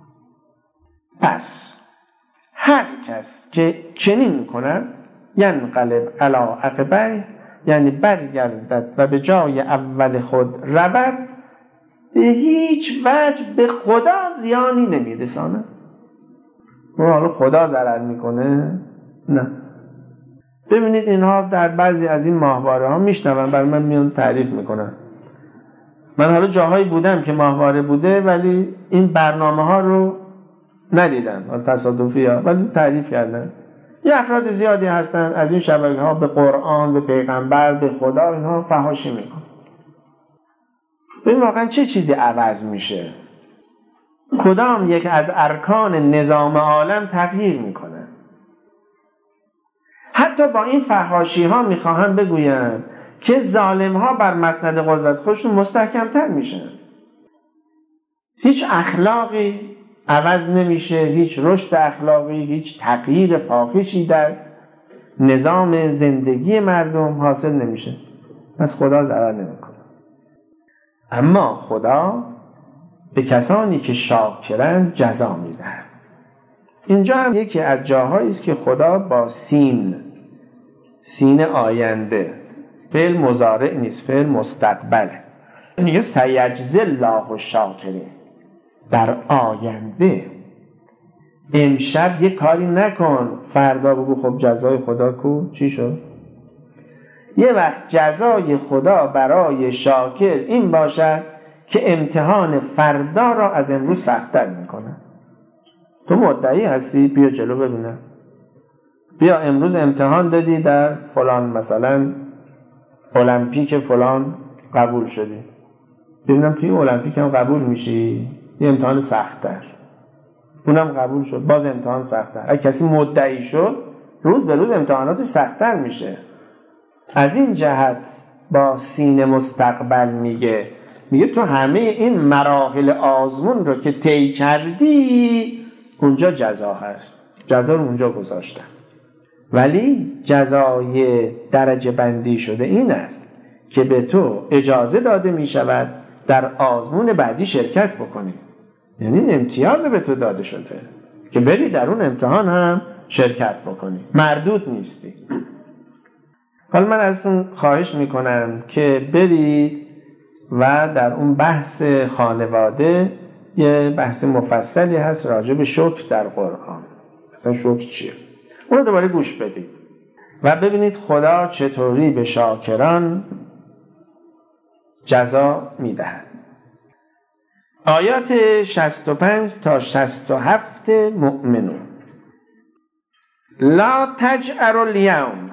پس هر کس که چنین کند ینقلب علی عقبیه، یعنی برگردد و به جای اول خود رود، به هیچ وجه به خدا زیانی نمیرساند. حالا خدا ضرر میکنه؟ نه. ببینید اینها در بعضی از این ماهواره ها میشنون، برای من میان تعریف میکنن. من حالا جاهایی بودم که ماهواره بوده ولی این برنامه ها رو ندیدم، تصادفی ها، ولی تعریف کردن. یه افراد زیادی هستن از این شبکه ها به قرآن، به پیغمبر، به خدا اینها فحاشی میکنن. ببین واقعا چه چیزی عوض میشه؟ کدام یک از ارکان نظام عالم تغییر میکنه؟ حتی با این فحاشی ها میخواهم بگویم که ظالم ها بر مسند قدرت خودشون مستحکمتر میشن. هیچ اخلاقی عوض نمیشه، هیچ رشد اخلاقی، هیچ تغییر فاحشی در نظام زندگی مردم حاصل نمیشه، پس خدا ضرر نمیکنه. اما خدا به کسانی که شاکرند جزا میدهد. اینجا هم یکی از جاهایی است که خدا با سین آینده، فعل مضارع نیست، فعل مستقبله، میگه سیجزی الله الشاکرین، در آینده. امشب یه کاری نکن فردا بگو خب جزای خدا کو چی شد. یه وقت جزای خدا برای شاکر این باشد که امتحان فردا را از امروز سخت‌تر میکنه. تو مدعی هستی، بیا جلو ببینم، بیا امروز امتحان دادی در فلان مثلا المپیک فلان قبول شدی، ببینم توی المپیک هم قبول میشی، یه امتحان سخت‌تر، اونم قبول شد باز امتحان سخت‌تر. اگه کسی مدعی شد روز به روز امتحانات سخت‌تر میشه. از این جهت با سین مستقبل میگه تو همه این مراحل آزمون رو که طی کردی اونجا جزا هست، جزا رو اونجا گذاشتن. ولی جزای درجه بندی شده این است که به تو اجازه داده می شود در آزمون بعدی شرکت بکنی، یعنی امتیاز به تو داده شده که بری در اون امتحان هم شرکت بکنی، مردود نیستی. حالا من ازتون خواهش میکنم که برید و در اون بحث خانواده یه بحث مفصلی هست راجع به شکر در قرآن، مثلا شکر چیه، اون رو دوباره گوش بدید و ببینید خدا چطوری به شاکران جزا میدهد. آیات 65 تا 67 مؤمنون. لا تجأروا اليوم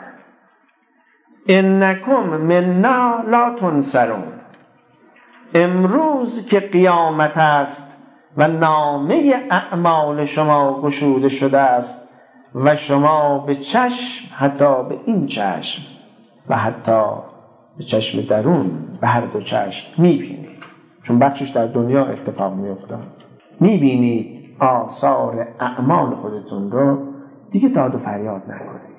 انکم منا لا تنصرون. امروز که قیامت است و نامه اعمال شما گشوده شده است و شما به چشم، حتی به این چشم و حتی به چشم درون، به هر دو چشم میبینید، چون بخشش در دنیا اتفاق میافتاد، میبینید آثار اعمال خودتون رو. دیگه داد و فریاد نکنید،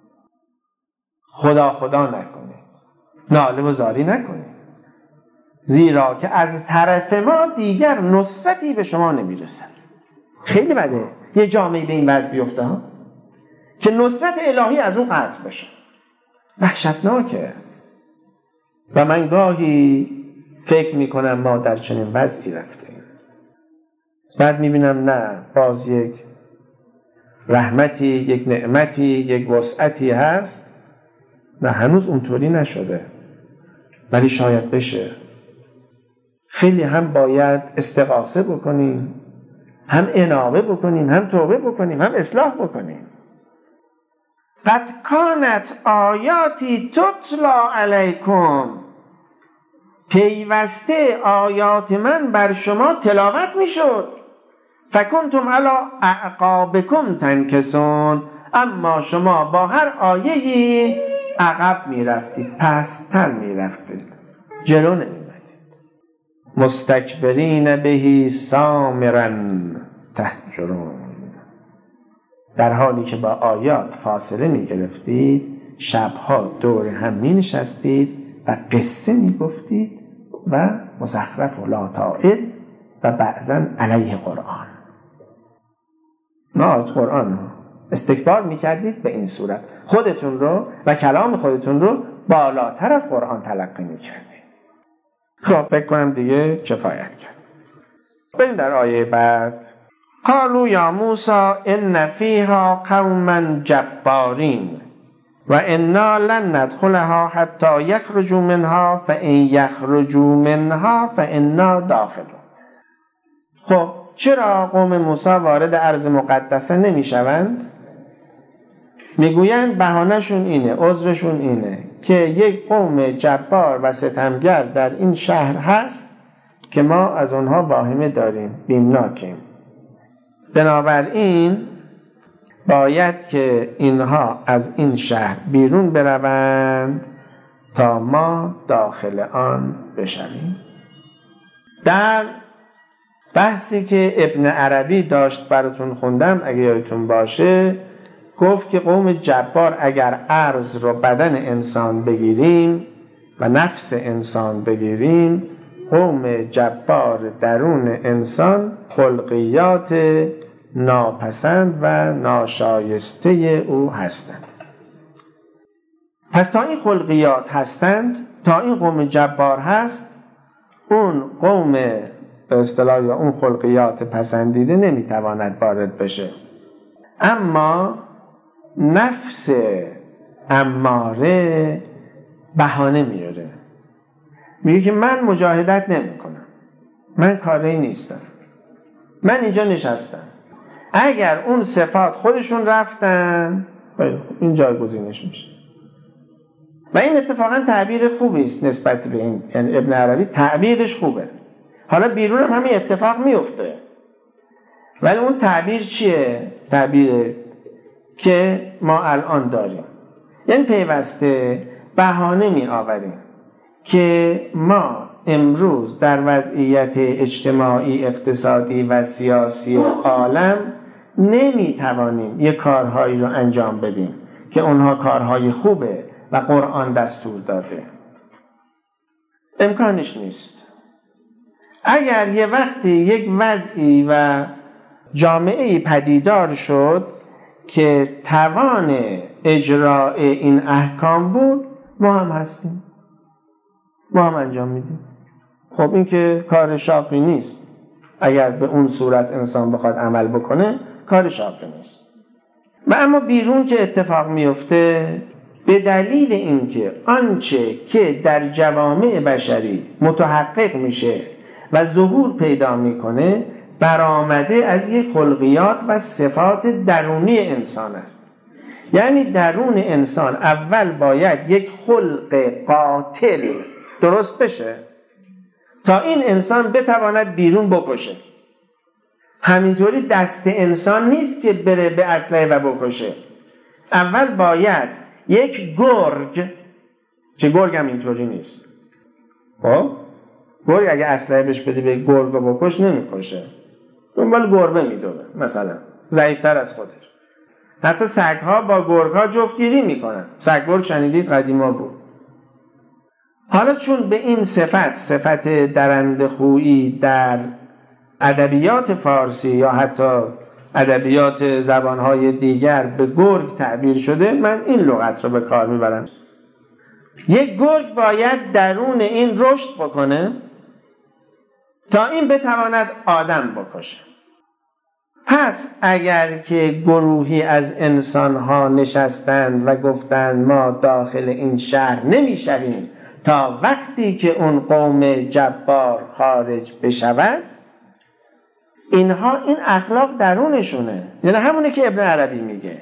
خدا نکنید، ناله و زاری نکنید، زیرا که از طرف ما دیگر نصرتی به شما نمیرسد. خیلی بده یه جامعه به این وضع بیفته که نصرت الهی از اون قطع بشه، وحشتناکه. و من گاهی فکر میکنم ما در چنین وضعی رفتیم، بعد میبینم نه، باز یک رحمتی، یک نعمتی، یک وسعتی هست، نه هنوز اونطوری نشده ولی شاید بشه. خیلی هم باید استغاثه بکنیم، هم انابه بکنیم، هم توبه بکنیم، هم اصلاح بکنیم. قد کانت آیاتی تتلا علیکم، پیوسته آیات من بر شما تلاوت میشد. فکنتم علی اعقابکم تنکسون، اما شما با هر آیه‌ای عقب میرفتید، پست‌تر میرفتید، جلو نمی‌رفتید. مستکبرین بهی سامرا تهجرون، در حالی که با آیات فاصله می‌گرفتید، شبها دور هم می‌نشستید و قصه می‌گفتید و مزخرف و لاتائل و بعضاً علیه قرآن. نه قرآن استکبار می‌کردید، به این صورت خودتون رو و کلام خودتون رو بالاتر از قرآن تلقی می‌کردید. خب فکر کنم دیگه کفایت کرد. بریم در آیه بعد. قالوا یا موسی ان فیها قوما جبارین و انا لن ندخلها حتی یخرجوا منها فان یخرجوا منها فانا داخلون. خب چرا قوم موسی وارد ارض مقدسه نمیشوند؟ میگویند بهانه‌شون اینه، عذرشون اینه که یک قوم جبار و ستمگر در این شهر هست که ما از اونها واهمه داریم، بیمناکیم. بنابراین باید که اینها از این شهر بیرون بروند تا ما داخل آن بشویم. در بحثی که ابن عربی داشت براتون خوندم اگه یادتون باشه، گفت که قوم جبار اگر ارض رو بدن انسان بگیریم و نفس انسان بگیریم، قوم جبار درون انسان خلقیات ناپسند و ناشایسته او هستند. پس تا این خلقیات هستند، تا این قوم جبار هست، اون قوم به اصطلاح یا اون خلقیات پسندیده نمیتواند وارد بشه. اما نفس اماره بهانه میاره، میگه که من مجاهدت نمی کنم، من کاری نیستم، من اینجا نشستم. اگر اون صفات خودشون رفتن، این جایگزینش میشه. و این اتفاقا تعبیر خوبی است نسبت به این، یعنی ابن عربی تعبیرش خوبه. حالا بیرون هم همین اتفاق میفته، ولی اون تعبیر چیه؟ تعبیر که ما الان داریم، یعنی پیوسته بهانه می آوریم که ما امروز در وضعیت اجتماعی، اقتصادی و سیاسی عالم نمی توانیم یک کارهایی رو انجام بدیم که اونها کارهای خوبه و قرآن دستور داده. امکانش نیست. اگر یه وقتی یک وضعی و جامعه‌ای پدیدار شد که توان اجراء این احکام بود، ما هم هستیم، ما هم انجام میدیم. خب این که کار شاقی نیست. اگر به اون صورت انسان بخواد عمل بکنه کار شاقی نیست. و اما بیرون که اتفاق میفته، به دلیل اینکه آنچه که در جوامع بشری متحقق میشه و ظهور پیدا میکنه برآمده از یک خلقیات و صفات درونی انسان است. یعنی درون انسان اول باید یک خلق قاتل درست بشه تا این انسان بتواند بیرون بکشه. همینطوری دست انسان نیست که بره به اسلحه و بکشه. اول باید یک گرگ، چه گرگ هم اینطوری نیست، خب گرگ اگه اسلحه بهش بدی به گرگ رو بکش نمیکشه، دنبال گربه میدونه، مثلا ضعیفتر از خودش. حتی سگ‌ها با گرگ‌ها جفتگیری میکنن. سگ گرگ شنیدید قدیما بود. حالا چون به این صفت درنده خویی در ادبیات فارسی یا حتی ادبیات زبانهای دیگر به گرگ تعبیر شده، من این لغت رو به کار میبرم. یک گرگ باید درون این رشد بکنه تا این بتواند آدم بکشه. پس اگر که گروهی از انسانها نشستند و گفتند ما داخل این شهر نمیشویم تا وقتی که اون قوم جبار خارج بشود، اینها این اخلاق درونشونه، یعنی همونه که ابن عربی میگه،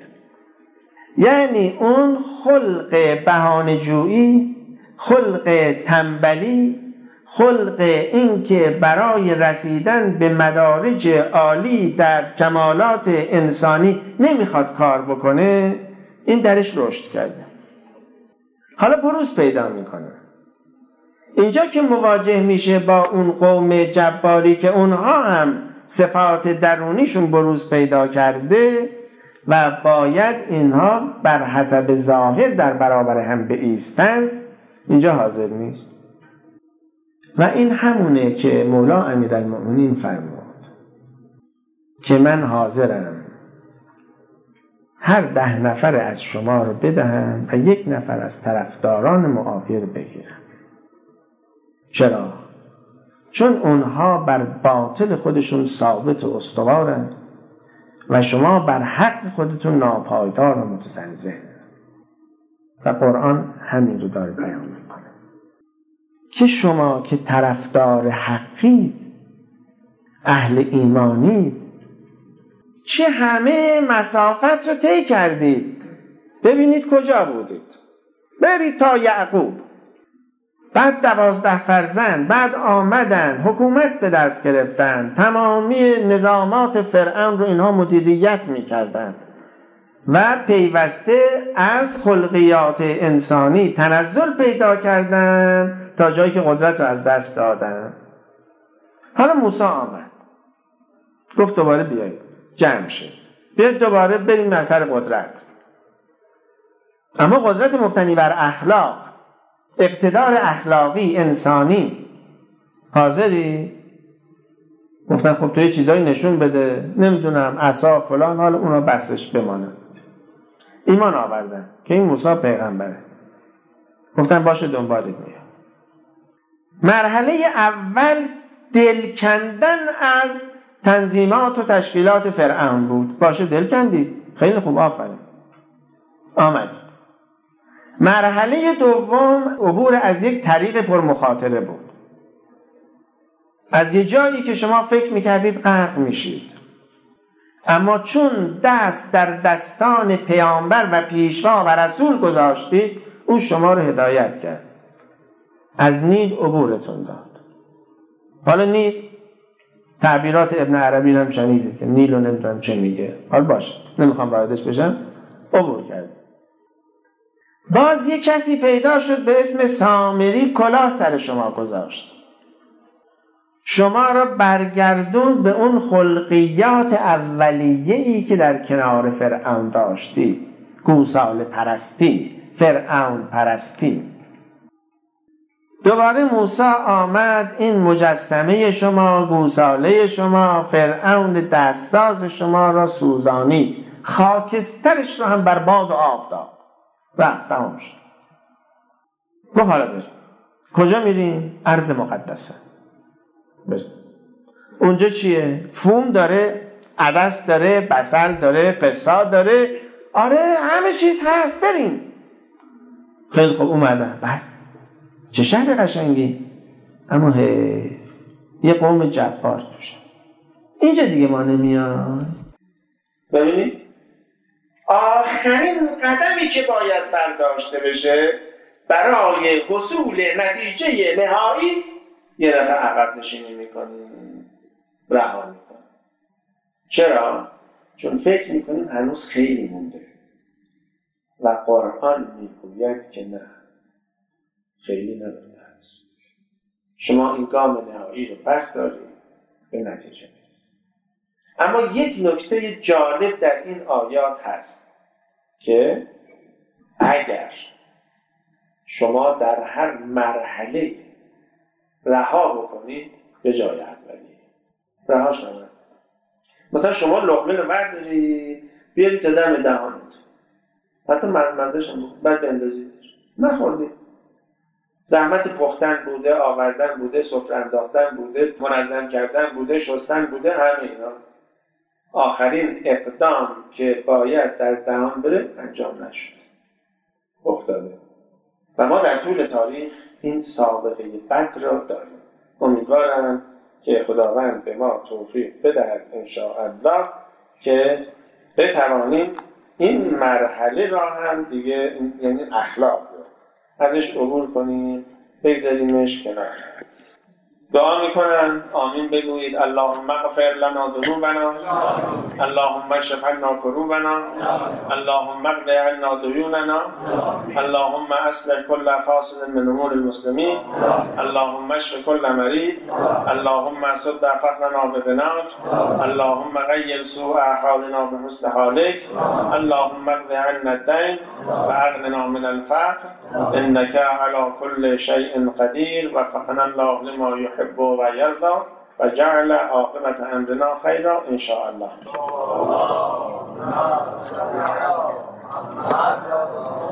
یعنی اون خلق بهانه‌جویی، خلق تنبلی، خلق این که برای رسیدن به مدارج عالی در کمالات انسانی نمیخواد کار بکنه، این درش رشد کرده. حالا بروز پیدا میکنه. اینجا که مواجه میشه با اون قوم جباری که اونها هم صفات درونیشون بروز پیدا کرده و باید اینها بر حسب ظاهر در برابر هم بایستند، اینجا حاضر نیست. و این همونه که مولا امیرالمؤمنین فرمود که من حاضرم هر 10 نفر از شما رو بدهم و 1 نفر از طرفداران معاویه رو بگیرم. چرا؟ چون اونها بر باطل خودشون ثابت و استوارند و شما بر حق خودتون ناپایدار و متزلزل. و قرآن همین رو داره بیان میکنه که شما که طرفدار حقید، اهل ایمانید، چه همه مسافت رو طی کردید. ببینید کجا بودید، برید تا یعقوب، بعد 12 فرزند، بعد آمدن حکومت به دست گرفتن، تمامی نظامات فرعون رو اینها مدیریت میکردن و پیوسته از خلقیات انسانی تنزل پیدا کردن تا جایی که قدرت رو از دست دادن. حالا موسی آمد، گفت دوباره بیایید جمع شد. بیاید دوباره بریم مسئله قدرت. اما قدرت مبتنی بر اخلاق، اقتدار اخلاقی انسانی، حاضری؟ گفتن خب تو یه چیزایی نشون بده، نمیدونم عصا فلان، حالا اونا بحثش بمانه. ایمان آوردن که این موسی پیغمبره. گفتن باشه دنبالت میام. مرحله اول دل کندن از تنظیمات و تشکیلات فرعون بود. باشه دل کندید، خیلی خوب، آفرین، آمد. مرحله دوم عبور از یک طریق پرمخاطره بود. از یه جایی که شما فکر میکردید غرق میشید، اما چون دست در دستان پیامبر و پیشوا و رسول گذاشتید، او شما رو هدایت کرد، از نیل عبورتون داد. حالا نیل، تعبیرات ابن عربی هم شنیدید که نیل رو نمیدونم چه میگه، حالا باشه نمیخوام واردش بشم، عبور کرد. باز یک کسی پیدا شد به اسم سامری، کلاه سر شما گذاشت، شما را برگردون به اون خلقیات اولیه‌ای که در کنار فرعون داشتی، گوساله پرستی، فرعون پرستی. دوباره موسی آمد، این مجسمه شما، گوساله شما، فرعون دستاز شما را سوزانی، خاکسترش را هم برباد و آب داد. رفت، تمام شد. گفت حالا بریم. کجا میریم؟ ارض مقدسه. اونجا چیه؟ فوم داره، عدس داره، بصل داره، قصا داره، آره همه چیز هست، بریم. خیلی خوب اومدن. بعد چه شهر قشنگی، اما یه قوم جبار توشه، اینجا دیگه ما نمیاد. ببینید آخرین قدمی که باید برداشته بشه برای حصول نتیجه نهایی، یه دفعه عقب نشینی میکنیم، رها میکنیم. چرا؟ چون فکر میکنیم هنوز خیلی مونده و قرآن میگوید که نه، خیلی نمونده هست. شما این گام نهایی رو بردارید، به نتیجه میرسید. اما یک نکته جالب در این آیات هست که اگر شما در هر مرحله رها بکنید به جای اولی رهاش نمید. مثلا شما لقمه رو بردارید بیارید تا دم دهانت، حتی مزمزش هم بود، بعد بندازید، نخوردید. زحمت پختن بوده، آوردن بوده، سفره انداختن بوده، منظم کردن بوده، شستن بوده، همه اینا. آخرین اقدام که باید در دهان بره انجام نشد، افتاده. و ما در طول تاریخ این سابقه بد را داریم. امیدوارم که خداوند به ما توفیق بدهد انشاءالله که بتوانیم این مرحله را هم دیگه، یعنی اخلاق رو ازش عبور کنیم، بگذاریمش کنار. دعا میکنن، آمین بگویید. اللهم اغفر لنا ذنوبنا، اللهم اشف عنا کروبنا، اللهم اقض عنا دیوننا، اللهم اصلح كل فاسد من امور المسلمین، اللهم اشف كل مريض، اللهم سد فقرنا بغناك، اللهم غير سوء حالنا بحسن حالك، اللهم اقض عنا الدين واغننا من الفقر، انك على كل شيء قدير، وفقنا الله لما يحب و یرضى و جعل عاقبت امرنا خیرا ان شاء الله.